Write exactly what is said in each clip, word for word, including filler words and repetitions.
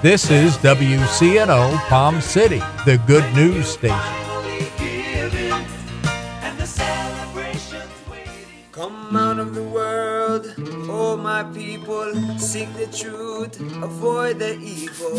This is W C N O Palm City, the good news station. Come out of the world, oh my people, seek the truth, avoid the evil,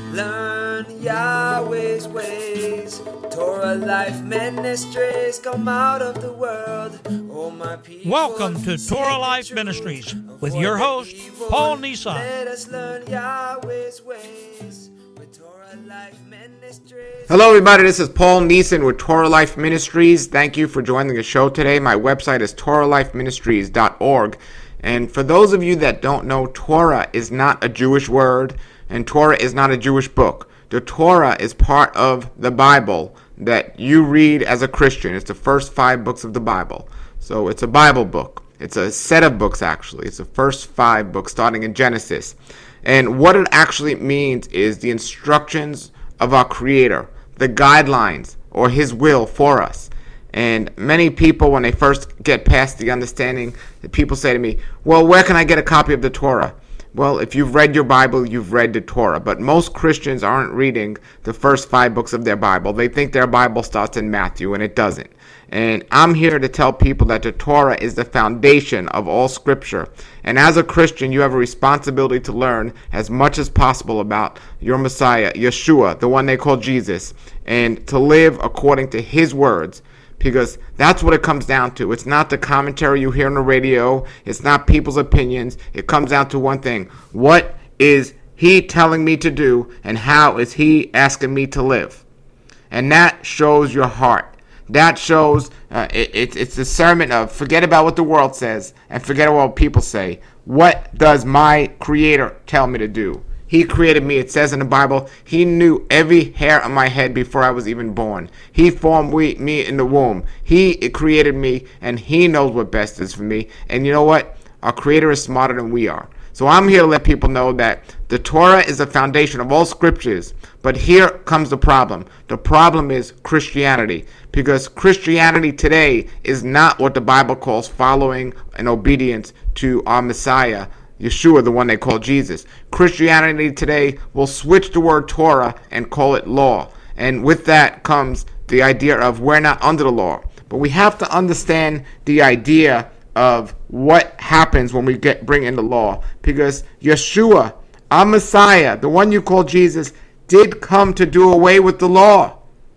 learn Yahweh's ways, Torah Life Ministries. Come out of the world, oh my people. Welcome to Torah Life Ministries with your host, Paul Nissan. Let us learn Yahweh's ways with Torah Life Ministries. Hello everybody, this is Paul Neeson with Torah Life Ministries. Thank you for joining the show today. My website is torah life ministries dot org. And for those of you that don't know, Torah is not a Jewish word, and Torah is not a Jewish book. The Torah is part of the Bible that you read as a Christian. It's the first five books of the Bible. So it's a Bible book. It's a set of books, actually. It's the first five books starting in Genesis. And what it actually means is the instructions of our Creator, the guidelines or His will for us. And many people, when they first get past the understanding, people say to me, well, where can I get a copy of the Torah? Well, if you've read your Bible, you've read the Torah. But most Christians aren't reading the first five books of their Bible. They think their Bible starts in Matthew, and it doesn't. And I'm here to tell people that the Torah is the foundation of all Scripture. And as a Christian, you have a responsibility to learn as much as possible about your Messiah, Yeshua, the one they call Jesus, and to live according to His words. Because that's what it comes down to. It's not the commentary you hear on the radio. It's not people's opinions. It comes down to one thing. What is He telling me to do, and how is He asking me to live? And that shows your heart. That shows uh, it, it, it's discernment of forget about what the world says and forget about what people say. What does my Creator tell me to do? He created me. It says in the Bible, He knew every hair on my head before I was even born. He formed me in the womb. He created me, and He knows what best is for me. And you know what? Our Creator is smarter than we are. So I'm here to let people know that the Torah is the foundation of all Scriptures. But here comes the problem. The problem is Christianity. Because Christianity today is not what the Bible calls following and obedience to our Messiah, Yeshua, the one they call Jesus. Christianity today will switch the word Torah and call it law. And with that comes the idea of we're not under the law. But we have to understand the idea of what happens when we get bring in the law. Because Yeshua, our Messiah, the one you call Jesus, did come to do away with the law.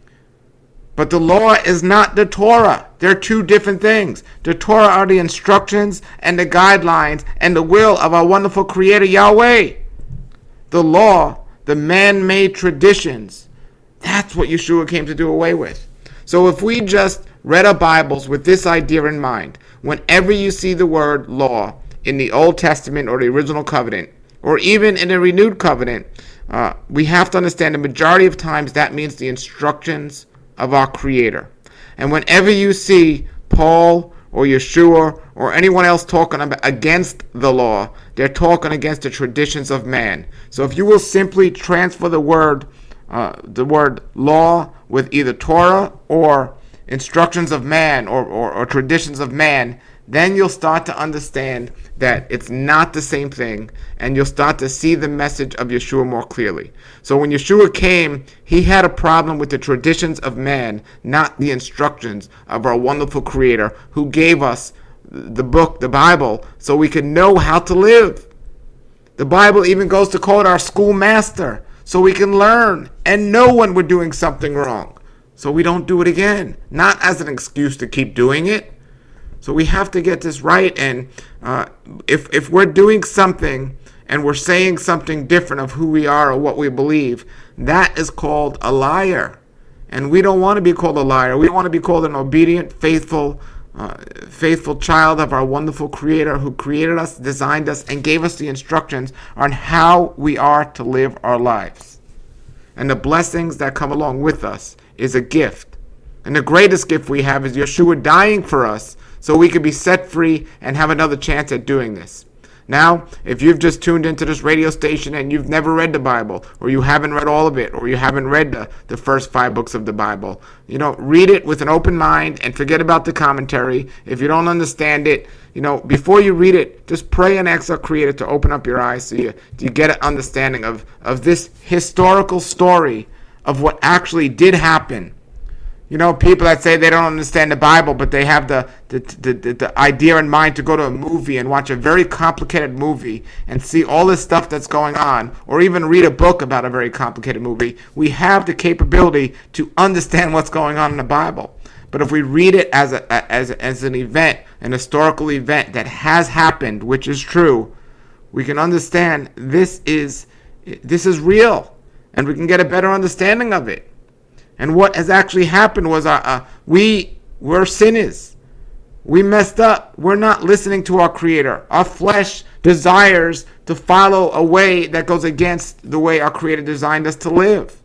But the law is not the Torah. They're two different things. The Torah are the instructions and the guidelines and the will of our wonderful Creator, Yahweh. The law, the man-made traditions, that's what Yeshua came to do away with. So if we just read our Bibles with this idea in mind, whenever you see the word law in the Old Testament or the original covenant, or even in the renewed covenant, uh, we have to understand the majority of times that means the instructions of our Creator. And whenever you see Paul or Yeshua or anyone else talking about against the law, they're talking against the traditions of man. So if you will simply transfer the word uh, the word law with either Torah or instructions of man or, or, or traditions of man, then you'll start to understand that it's not the same thing, and you'll start to see the message of Yeshua more clearly. So when Yeshua came, He had a problem with the traditions of man, not the instructions of our wonderful Creator, who gave us the book, the Bible, so we could know how to live. The Bible even goes to call it our schoolmaster, so we can learn and know when we're doing something wrong, so we don't do it again, not as an excuse to keep doing it. So we have to get this right, and uh, if if we're doing something and we're saying something different of who we are or what we believe, that is called a liar. And we don't want to be called a liar. We want to be called an obedient, faithful, uh, faithful child of our wonderful Creator who created us, designed us, and gave us the instructions on how we are to live our lives. And the blessings that come along with us is a gift. And the greatest gift we have is Yeshua dying for us, so we could be set free and have another chance at doing this. Now, if you've just tuned into this radio station and you've never read the Bible, or you haven't read all of it, or you haven't read the, the first five books of the Bible, you know, read it with an open mind and forget about the commentary. If you don't understand it, you know, before you read it, just pray and ask our Creator to open up your eyes so you, you get an understanding of, of this historical story of what actually did happen. You know, people that say they don't understand the Bible, but they have the the, the, the the idea in mind to go to a movie and watch a very complicated movie and see all this stuff that's going on, or even read a book about a very complicated movie. We have the capability to understand what's going on in the Bible. But if we read it as a as as an event, an historical event that has happened, which is true, we can understand this is this is real, and we can get a better understanding of it. And what has actually happened was uh, uh, we were sinners. We messed up. We're not listening to our Creator. Our flesh desires to follow a way that goes against the way our Creator designed us to live.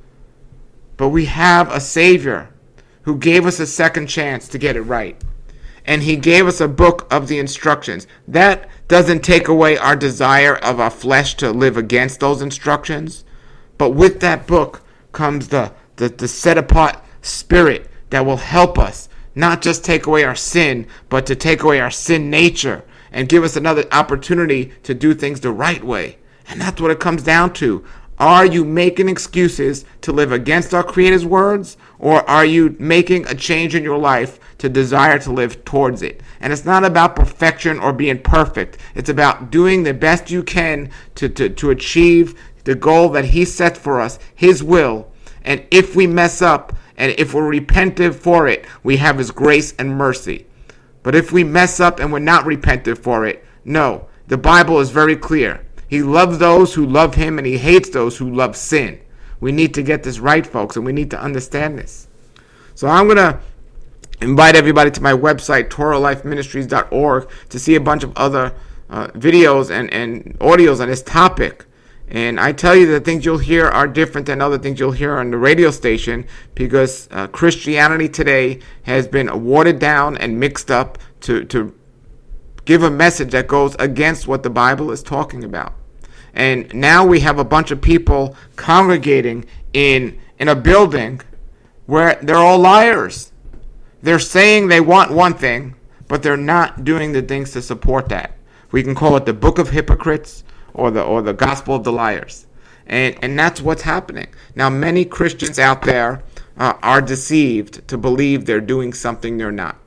But we have a Savior who gave us a second chance to get it right. And He gave us a book of the instructions. That doesn't take away our desire of our flesh to live against those instructions. But with that book comes the The, the set-apart spirit that will help us not just take away our sin, but to take away our sin nature and give us another opportunity to do things the right way. And that's what it comes down to. Are you making excuses to live against our Creator's words, or are you making a change in your life to desire to live towards it? And it's not about perfection or being perfect. It's about doing the best you can to, to, to achieve the goal that He set for us, His will. And if we mess up, and if we're repentant for it, we have His grace and mercy. But if we mess up and we're not repentant for it, no. The Bible is very clear. He loves those who love Him, and He hates those who love sin. We need to get this right, folks, and we need to understand this. So I'm going to invite everybody to my website, Torah Life Ministries dot org, to see a bunch of other uh, videos and, and audios on this topic. And I tell you, the things you'll hear are different than other things you'll hear on the radio station, because uh, Christianity today has been watered down and mixed up to, to give a message that goes against what the Bible is talking about. And now we have a bunch of people congregating in, in a building where they're all liars. They're saying they want one thing, but they're not doing the things to support that. We can call it the Book of Hypocrites, or the or the Gospel of the Liars. And and that's what's happening. Now, many Christians out there uh, are deceived to believe they're doing something they're not.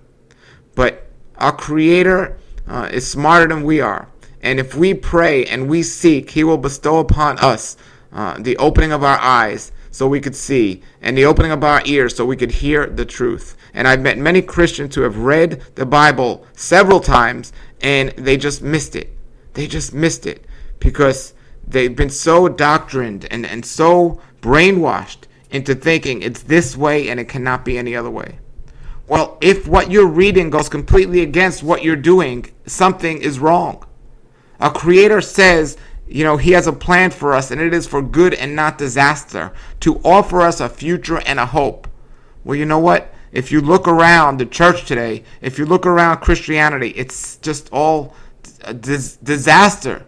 But our Creator uh, is smarter than we are. And if we pray and we seek, He will bestow upon us uh, the opening of our eyes so we could see, and the opening of our ears so we could hear the truth. And I've met many Christians who have read the Bible several times, and they just missed it. They just missed it. Because they've been so doctrined and, and so brainwashed into thinking it's this way and it cannot be any other way. Well, if what you're reading goes completely against what you're doing, something is wrong. Our Creator says, you know, He has a plan for us, and it is for good and not disaster, to offer us a future and a hope. Well, you know what? If you look around the church today, if you look around Christianity, it's just all a dis- disaster.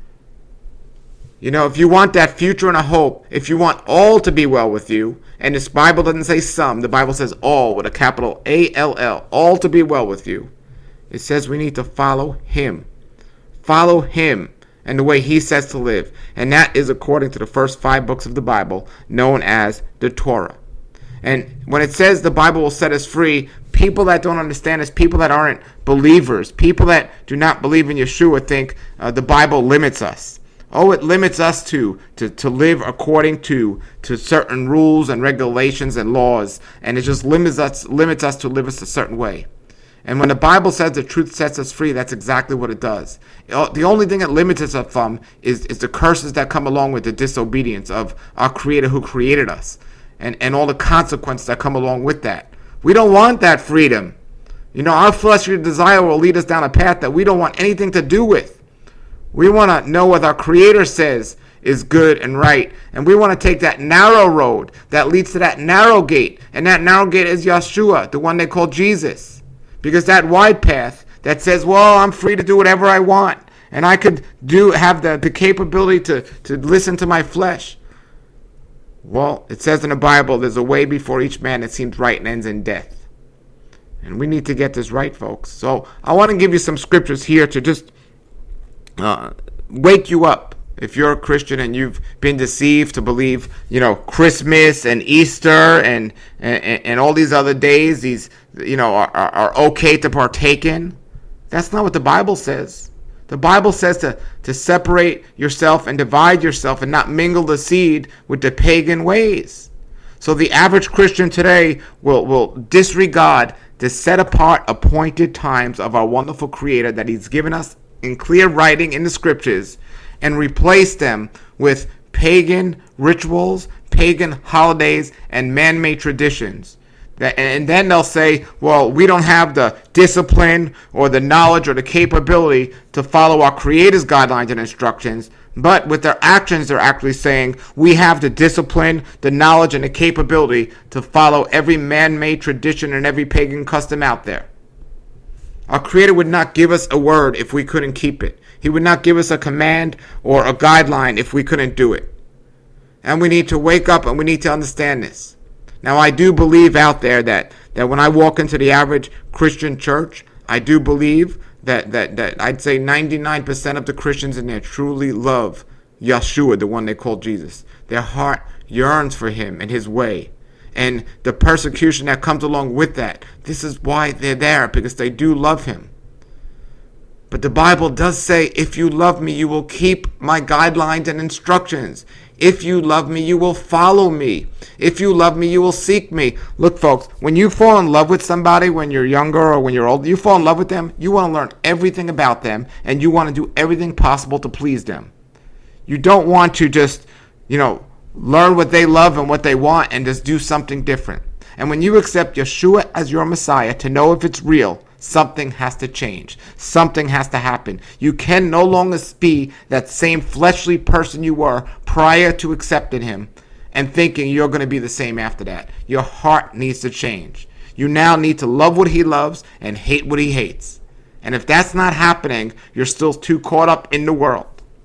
You know, if you want that future and a hope, if you want all to be well with you, and this Bible doesn't say some, the Bible says all with a capital A L L, all to be well with you. It says we need to follow Him. Follow Him and the way He says to live. And that is according to the first five books of the Bible, known as the Torah. And when it says the Bible will set us free, people that don't understand this, people that aren't believers, people that do not believe in Yeshua think uh, the Bible limits us. Oh, it limits us to, to, to live according to, to certain rules and regulations and laws, and it just limits us limits us to live a certain way. And when the Bible says the truth sets us free, that's exactly what it does. The only thing that limits us from is, is the curses that come along with the disobedience of our Creator who created us, and, and all the consequences that come along with that. We don't want that freedom. You know, our fleshly desire will lead us down a path that we don't want anything to do with. We want to know what our Creator says is good and right. And we want to take that narrow road that leads to that narrow gate. And that narrow gate is Yeshua, the one they call Jesus. Because that wide path that says, well, I'm free to do whatever I want, and I could do have the, the capability to, to listen to my flesh. Well, it says in the Bible, there's a way before each man that seems right and ends in death. And we need to get this right, folks. So I want to give you some scriptures here to just uh, wake you up. If you're a Christian and you've been deceived to believe, you know, Christmas and Easter and and, and all these other days, these, you know, are, are, are okay to partake in, that's not what the Bible says. The Bible says to, to separate yourself and divide yourself and not mingle the seed with the pagan ways. So the average Christian today will, will disregard the set apart appointed times of our wonderful Creator that He's given us in clear writing in the scriptures, and replace them with pagan rituals, pagan holidays, and man-made traditions. That, and then they'll say, well, we don't have the discipline or the knowledge or the capability to follow our Creator's guidelines and instructions, but with their actions, they're actually saying, we have the discipline, the knowledge, and the capability to follow every man-made tradition and every pagan custom out there. Our Creator would not give us a word if we couldn't keep it. He would not give us a command or a guideline if we couldn't do it. And we need to wake up and we need to understand this. Now, I do believe out there that, that when I walk into the average Christian church, I do believe that, that, that I'd say ninety-nine percent of the Christians in there truly love Yeshua, the one they call Jesus. Their heart yearns for Him and His way. And the persecution that comes along with that, this is why they're there, because they do love Him. But the Bible does say, if you love me, you will keep my guidelines and instructions. If you love me, you will follow me. If you love me, you will seek me. Look, folks, when you fall in love with somebody when you're younger or when you're older, you fall in love with them, you want to learn everything about them, and you want to do everything possible to please them. You don't want to just, you know, learn what they love and what they want and just do something different. And when you accept Yeshua as your Messiah, to know if it's real, something has to change. Something has to happen. You can no longer be that same fleshly person you were prior to accepting Him and thinking you're going to be the same after that. Your heart needs to change. You now need to love what He loves and hate what He hates. And if that's not happening, you're still too caught up in the world.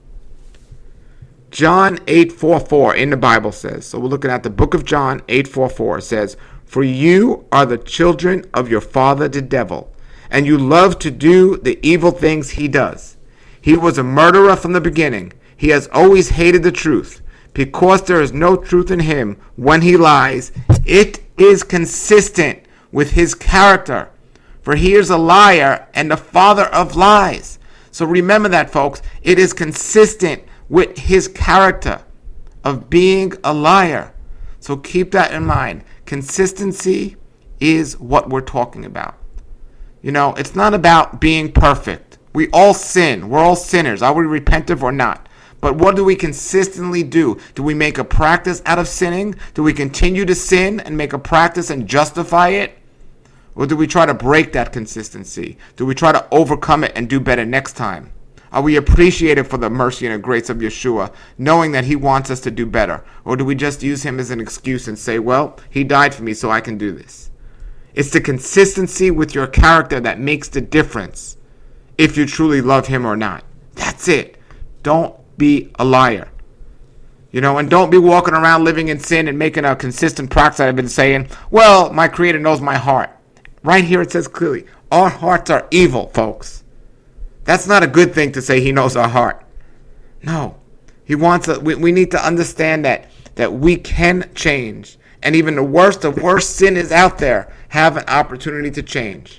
John eight forty-four in the Bible says, so we're looking at the book of John eight forty-four. It says, for you are the children of your father the devil, and you love to do the evil things he does. He was a murderer from the beginning. He has always hated the truth, because there is no truth in him. When he lies, it is consistent with his character, for he is a liar and the father of lies. So remember that, folks. It is consistent with his character of being a liar. So keep that in mind. Consistency is what we're talking about. You know, it's not about being perfect. We all sin. We're all sinners. Are we repentant or not? But what do we consistently do? Do we make a practice out of sinning? Do we continue to sin and make a practice and justify it? Or do we try to break that consistency? Do we try to overcome it and do better next time? Are we appreciative for the mercy and the grace of Yeshua, knowing that He wants us to do better? Or do we just use Him as an excuse and say, well, He died for me so I can do this? It's the consistency with your character that makes the difference if you truly love Him or not. That's it. Don't be a liar. You know, and don't be walking around living in sin and making a consistent practice. I've been saying, well, my Creator knows my heart. Right here it says clearly, our hearts are evil, folks. That's not a good thing to say He knows our heart. No. He wants us, we, we need to understand that, that we can change. And even the worst of worst sin is out there have an opportunity to change.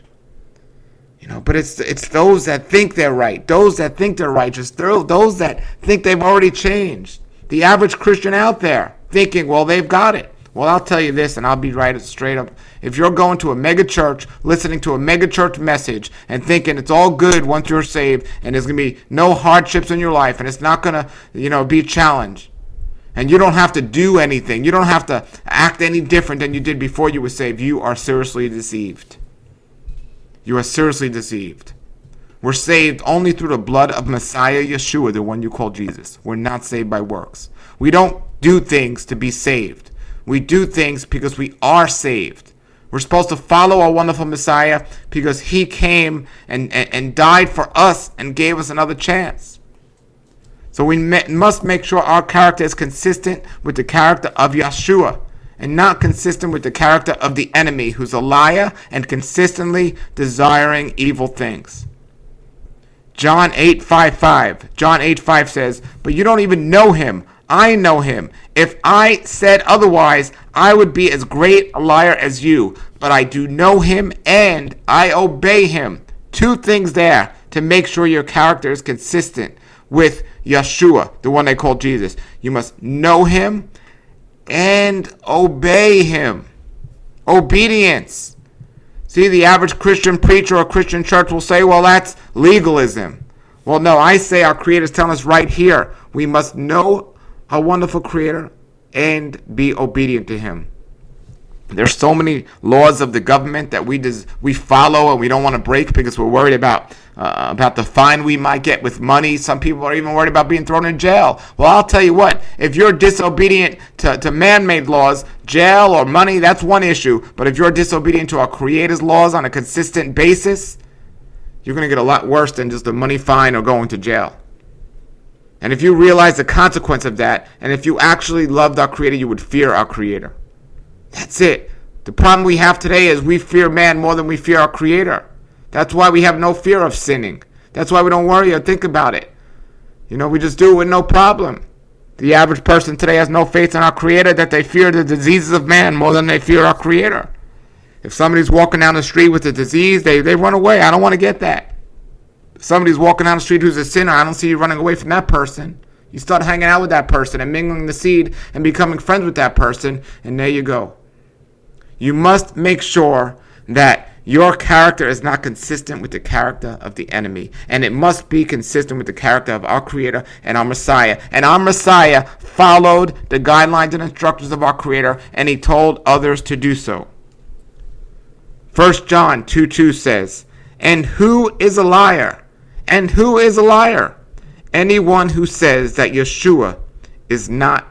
You know, but it's it's those that think they're right, those that think they're righteous, those that think they've already changed. The average Christian out there thinking, well, they've got it. Well, I'll tell you this, and I'll be right straight up. If you're going to a mega church, listening to a mega church message, and thinking it's all good once you're saved, and there's going to be no hardships in your life, and it's not going to, you know, be a challenge, and you don't have to do anything, you don't have to act any different than you did before you were saved, you are seriously deceived. You are seriously deceived. We're saved only through the blood of Messiah Yeshua, the one you call Jesus. We're not saved by works. We don't do things to be saved. We do things because we are saved. We're supposed to follow our wonderful Messiah because he came and, and, and died for us and gave us another chance. So we must make sure our character is consistent with the character of Yeshua and not consistent with the character of the enemy, who's a liar and consistently desiring evil things. John eight five five. John eight five says, "But you don't even know him. I know him. If I said otherwise, I would be as great a liar as you. But I do know him and I obey him." Two things there to make sure your character is consistent with Yeshua, the one they call Jesus. You must know him and obey him. Obedience. See, the average Christian preacher or Christian church will say, well, that's legalism. Well, no, I say our Creator's telling us right here, we must know our wonderful Creator and be obedient to him. There's so many laws of the government that we des- we follow and we don't want to break because we're worried about uh, about the fine we might get with money. Some people are even worried about being thrown in jail. Well, I'll tell you what, if you're disobedient to, to man-made laws, jail or money, that's one issue. But if you're disobedient to our Creator's laws on a consistent basis, you're going to get a lot worse than just a money fine or going to jail. And if you realize the consequence of that, and if you actually loved our Creator, you would fear our Creator. That's it. The problem we have today is we fear man more than we fear our Creator. That's why we have no fear of sinning. That's why we don't worry or think about it. You know, we just do it with no problem. The average person today has no faith in our Creator, that they fear the diseases of man more than they fear our Creator. If somebody's walking down the street with a disease, they, they run away. I don't want to get that. If somebody's walking down the street who's a sinner, I don't see you running away from that person. You start hanging out with that person and mingling the seed and becoming friends with that person, and there you go. You must make sure that your character is not consistent with the character of the enemy, and it must be consistent with the character of our Creator and our Messiah. And our Messiah followed the guidelines and instructions of our Creator, and he told others to do so. First John two two says, "And who is a liar? And who is a liar? Anyone who says that Yeshua is not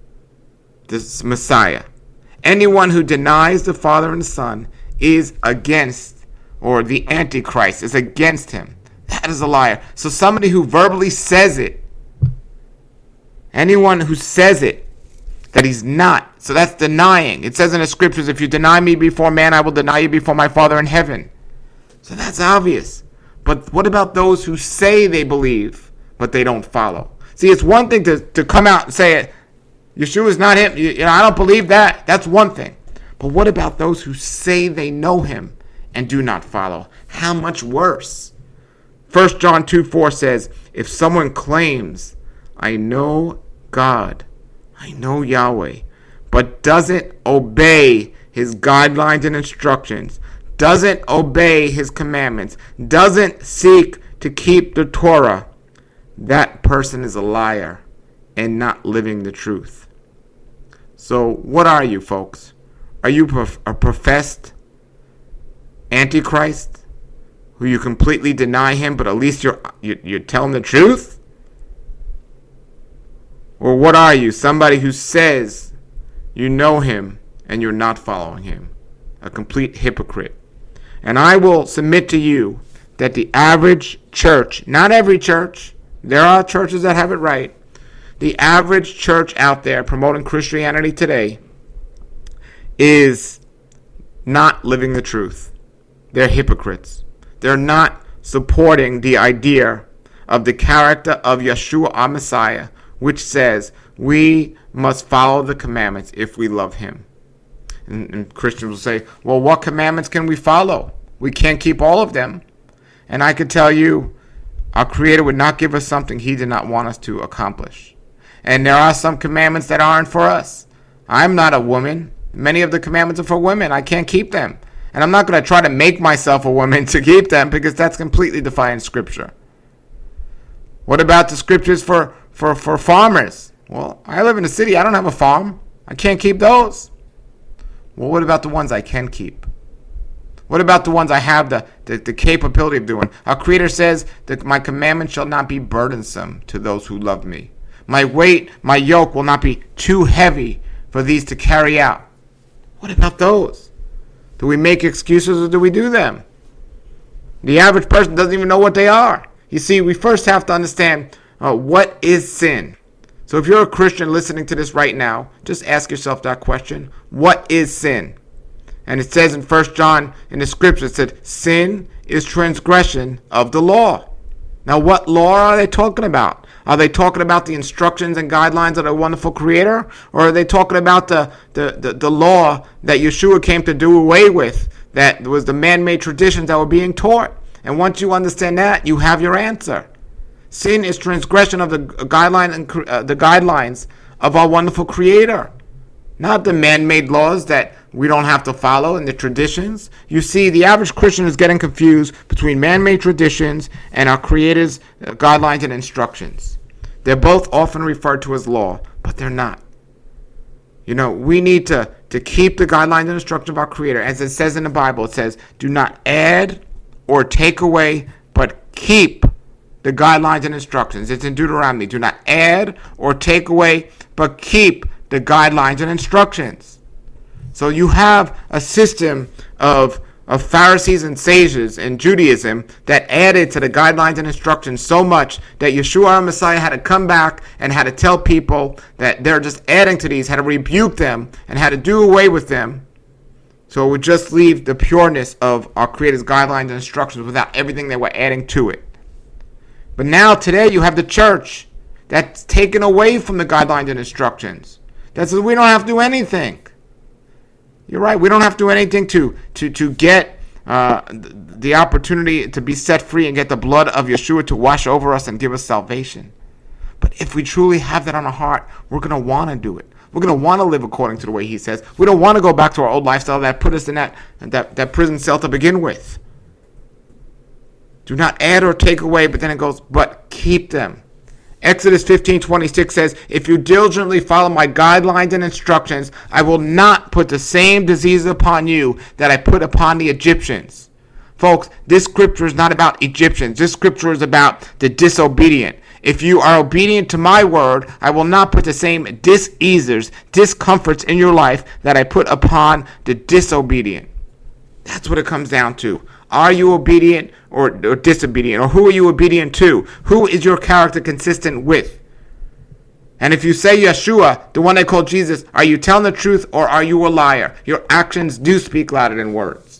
the Messiah. Anyone who denies the Father and the Son is against, or the Antichrist is against him. That is a liar." So somebody who verbally says it, anyone who says it, that he's not, so that's denying. It says in the scriptures, if you deny me before man, I will deny you before my Father in heaven. So that's obvious. But what about those who say they believe, but they don't follow? See, it's one thing to, to come out and say it, Yeshua is not him. You, you know, I don't believe that. That's one thing. But what about those who say they know him and do not follow? How much worse? First John two four says, if someone claims, I know God, I know Yahweh, but doesn't obey his guidelines and instructions, doesn't obey his commandments, doesn't seek to keep the Torah, that person is a liar and not living the truth. So what are you, folks? Are you a professed Antichrist who you completely deny him, but at least you're you, you're telling the truth? Or what are you? Somebody who says you know him and you're not following him. A complete hypocrite. And I will submit to you that the average church, not every church, there are churches that have it right, the average church out there promoting Christianity today is not living the truth. They're hypocrites. They're not supporting the idea of the character of Yeshua, our Messiah, which says we must follow the commandments if we love him. And, and Christians will say, well, what commandments can we follow? We can't keep all of them. And I could tell you, our Creator would not give us something he did not want us to accomplish. And there are some commandments that aren't for us. I'm not a woman. Many of the commandments are for women. I can't keep them. And I'm not going to try to make myself a woman to keep them, because that's completely defying Scripture. What about the Scriptures for, for, for farmers? Well, I live in a city. I don't have a farm. I can't keep those. Well, what about the ones I can keep? What about the ones I have the, the, the capability of doing? Our Creator says that my commandment shall not be burdensome to those who love me. My weight, my yoke will not be too heavy for these to carry out. What about those? Do we make excuses or do we do them? The average person doesn't even know what they are. You see, we first have to understand uh, what is sin. So if you're a Christian listening to this right now, just ask yourself that question. What is sin? And it says in First John in the scripture, it said, sin is transgression of the law. Now, what law are they talking about? Are they talking about the instructions and guidelines of the wonderful Creator? Or are they talking about the, the, the, the law that Yeshua came to do away with, that was the man-made traditions that were being taught? And once you understand that, you have your answer. Sin is transgression of the guideline and uh, the guidelines of our wonderful Creator, not the man-made laws that we don't have to follow and the traditions. You see, the average Christian is getting confused between man-made traditions and our Creator's uh, guidelines and instructions. They're both often referred to as law, but they're not. You know, we need to, to keep the guidelines and instructions of our Creator. As it says in the Bible, it says, do not add or take away, but keep the guidelines and instructions. It's in Deuteronomy. Do not add or take away, but keep the guidelines and instructions. So you have a system of, of Pharisees and sages in Judaism that added to the guidelines and instructions so much that Yeshua our Messiah had to come back and had to tell people that they're just adding to these, had to rebuke them, and had to do away with them. So it would just leave the pureness of our Creator's guidelines and instructions without everything they were adding to it. But now, today, you have the church that's taken away from the guidelines and instructions. That says we don't have to do anything. You're right. We don't have to do anything to to to get uh, the opportunity to be set free and get the blood of Yeshua to wash over us and give us salvation. But if we truly have that on our heart, we're going to want to do it. We're going to want to live according to the way He says. We don't want to go back to our old lifestyle that put us in that that, that prison cell to begin with. Do not add or take away, but then it goes, but keep them. Exodus fifteen twenty-six says, if you diligently follow my guidelines and instructions, I will not put the same diseases upon you that I put upon the Egyptians. Folks, this scripture is not about Egyptians. This scripture is about the disobedient. If you are obedient to my word, I will not put the same diseases, discomforts in your life that I put upon the disobedient. That's what it comes down to. Are you obedient or, or disobedient? Or who are you obedient to? Who is your character consistent with? And if you say Yeshua, the one they call Jesus, are you telling the truth or are you a liar? Your actions do speak louder than words.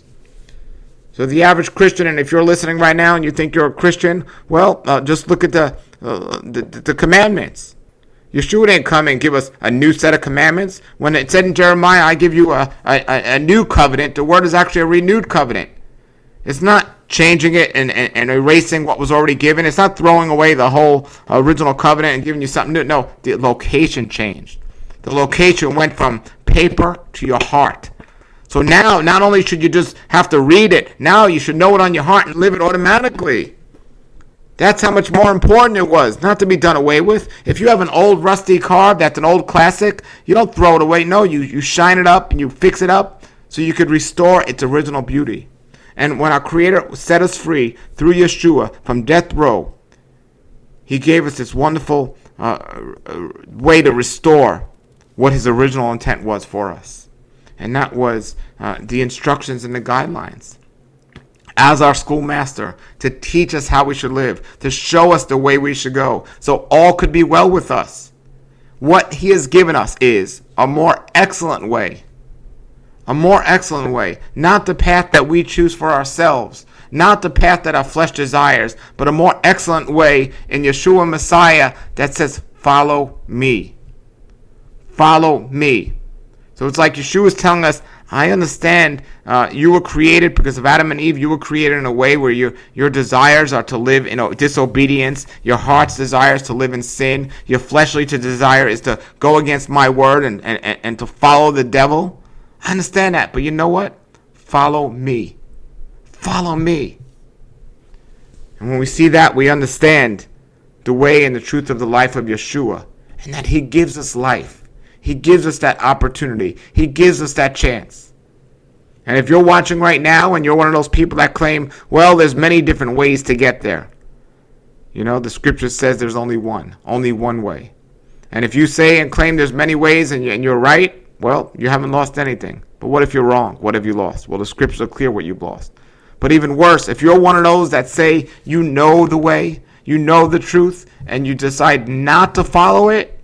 So the average Christian, and if you're listening right now and you think you're a Christian, well, uh, just look at the, uh, the the commandments. Yeshua didn't come and give us a new set of commandments. When it said in Jeremiah, I give you a, a, a new covenant, the word is actually a renewed covenant. It's not changing it and, and, and erasing what was already given. It's not throwing away the whole original covenant and giving you something new. No, the location changed. The location went from paper to your heart. So now, not only should you just have to read it, now you should know it on your heart and live it automatically. That's how much more important it was, not to be done away with. If you have an old rusty car that's an old classic, you don't throw it away. No, you, you shine it up and you fix it up so you could restore its original beauty. And when our Creator set us free through Yeshua from death row, He gave us this wonderful uh, way to restore what His original intent was for us. And that was uh, the instructions and the guidelines. As our schoolmaster, to teach us how we should live, to show us the way we should go, so all could be well with us. What He has given us is a more excellent way. A more excellent way. Not the path that we choose for ourselves. Not the path that our flesh desires. But a more excellent way in Yeshua Messiah that says, follow me. Follow me. So it's like Yeshua is telling us, I understand uh, you were created because of Adam and Eve. You were created in a way where your, your desires are to live in disobedience. Your heart's desires to live in sin. Your fleshly to desire is to go against my word and, and, and to follow the devil. I understand that, but you know what? Follow me. Follow me. And when we see that, we understand the way and the truth of the life of Yeshua, and that He gives us life. He gives us that opportunity. He gives us that chance. And if you're watching right now and you're one of those people that claim, well, there's many different ways to get there. You know, the scripture says there's only one. Only one way. And if you say and claim there's many ways and you're right, well, you haven't lost anything. But what if you're wrong? What have you lost? Well, the scriptures are clear what you've lost. But even worse, if you're one of those that say you know the way, you know the truth, and you decide not to follow it,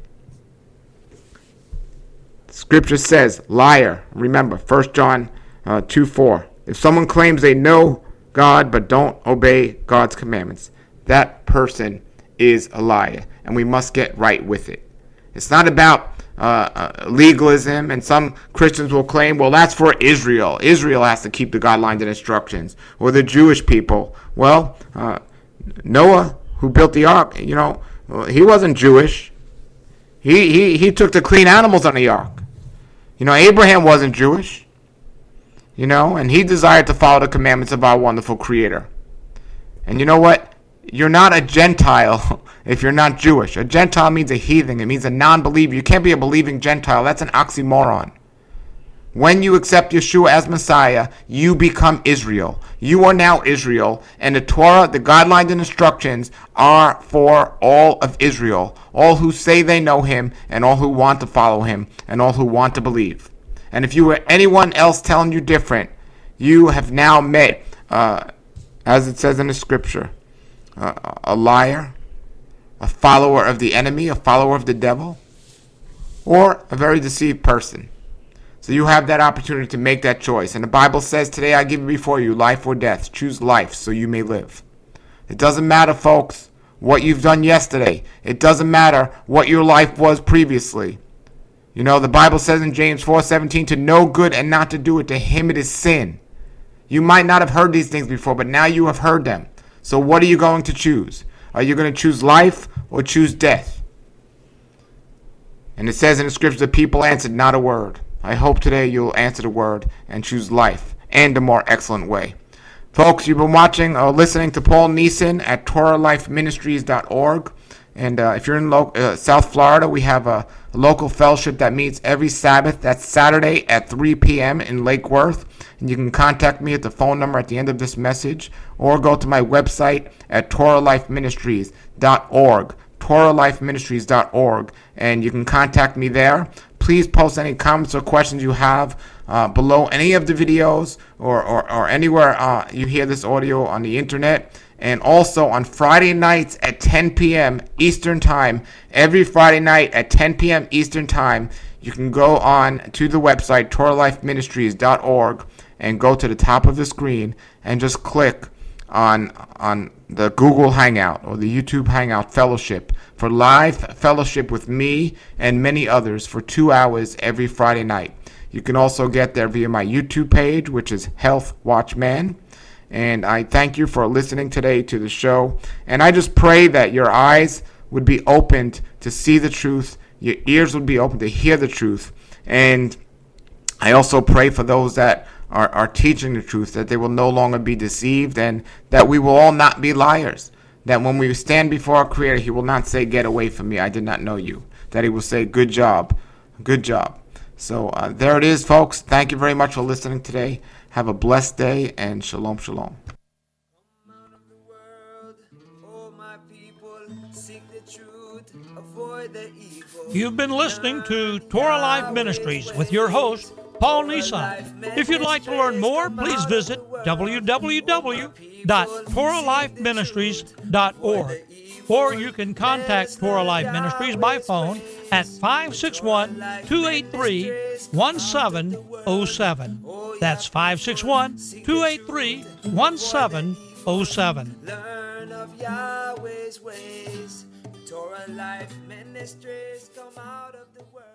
Scripture says, liar. Remember, First John uh, two four. If someone claims they know God but don't obey God's commandments, that person is a liar, and we must get right with it. It's not about uh, uh, legalism, and some Christians will claim, well, that's for Israel. Israel has to keep the guidelines and instructions, or the Jewish people. Well, uh, Noah, who built the ark, you know, he wasn't Jewish. He, he, he took the clean animals on the ark. You know, Abraham wasn't Jewish, you know, and he desired to follow the commandments of our wonderful Creator. And you know what? You're not a Gentile if you're not Jewish. A Gentile means a heathen. It means a non-believer. You can't be a believing Gentile. That's an oxymoron. When you accept Yeshua as Messiah, you become Israel. You are now Israel, and the Torah, the guidelines and instructions are for all of Israel, all who say they know him, and all who want to follow him, and all who want to believe. And if you were anyone else telling you different, you have now met, uh, as it says in the scripture, uh, a liar, a follower of the enemy, a follower of the devil, or a very deceived person. So you have that opportunity to make that choice. And the Bible says, today I give before you life or death. Choose life so you may live. It doesn't matter, folks, what you've done yesterday. It doesn't matter what your life was previously. You know, the Bible says in James four seventeen, to know good and not to do it, to him it is sin. You might not have heard these things before, but now you have heard them. So what are you going to choose? Are you going to choose life or choose death? And it says in the scripture, the people answered not a word. I hope today you'll answer the word and choose life and a more excellent way. Folks, you've been watching or listening to Paul Neeson at Torah Life Ministries dot org. And uh, if you're in lo- uh, South Florida, we have a, a local fellowship that meets every Sabbath. That's Saturday at three p.m. in Lake Worth. And you can contact me at the phone number at the end of this message, or go to my website at Torah Life Ministries dot org. Torah Life Ministries dot org, and you can contact me there. Please post any comments or questions you have uh, below any of the videos, or, or, or anywhere uh, you hear this audio on the internet. And also on Friday nights at ten p.m. Eastern Time, every Friday night at ten p.m. Eastern Time, you can go on to the website Torah Life Ministries dot org and go to the top of the screen and just click on on the Google Hangout or the YouTube Hangout Fellowship for live fellowship with me and many others for two hours every Friday night. You can also get there via my YouTube page, which is Health Watchman. And I thank you for listening today to the show. And I just pray that your eyes would be opened to see the truth, your ears would be open to hear the truth. And I also pray for those that Are, are teaching the truth, that they will no longer be deceived, and that we will all not be liars. That when we stand before our Creator, he will not say, get away from me, I did not know you. That he will say, good job, good job. So uh, there it is, folks. Thank you very much for listening today. Have a blessed day, and shalom, shalom. You've been listening to Torah Life Ministries with your host, Paul Neeson. If you'd like to learn more, please visit w w w dot torah life ministries dot org, or you can contact Torah Life Ministries by phone at five six one, two eight three, one seven zero seven. That's five six one, two eight three, one seven zero seven. Learn of Yahweh's ways. Torah Life Ministries come out of the world.